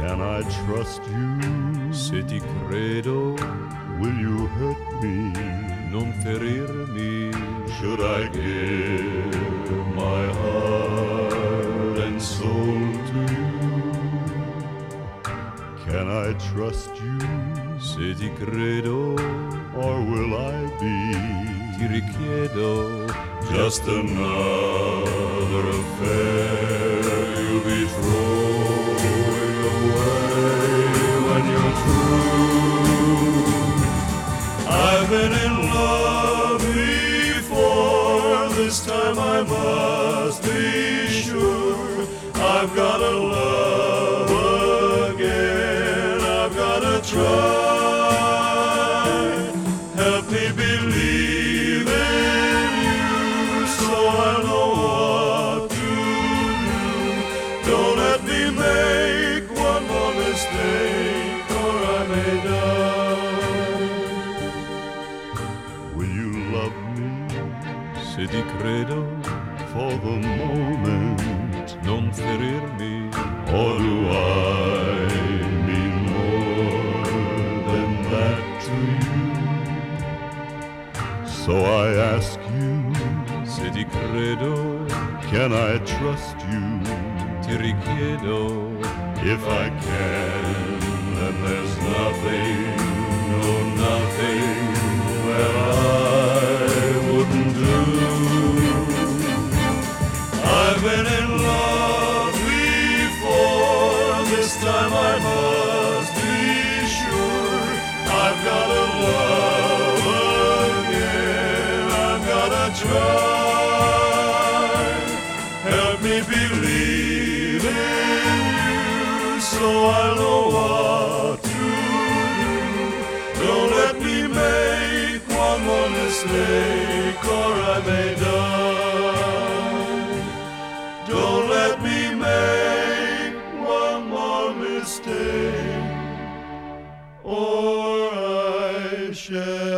Can I trust you? Se ti credo, Will you hurt me? non ferirmi. Should I give my heart and soul to you? Can I trust you? Se ti credo, Or will I be ti richiedo just another affair you'll be throwing away when you're through? I've been in love before, this time I must be sure. I've gotta love again, I've gotta try. Help me believe in you so I know what to do. Don't let me make one more mistake or I may die. Will you love me se ti credo, for the moment? non ferirmi. Or do I mean more than that to you? So I ask you, Se ti credo, can I trust you? ti richiedo If I can, then there's nothing, no nothing that I wouldn't do. I've been in love before, this time I must be sure. I've gotta love again, I've gotta try. Help me believe in you so I know what to do. Don't let me make one more mistake or I may die. Don't let me make one more mistake or I shall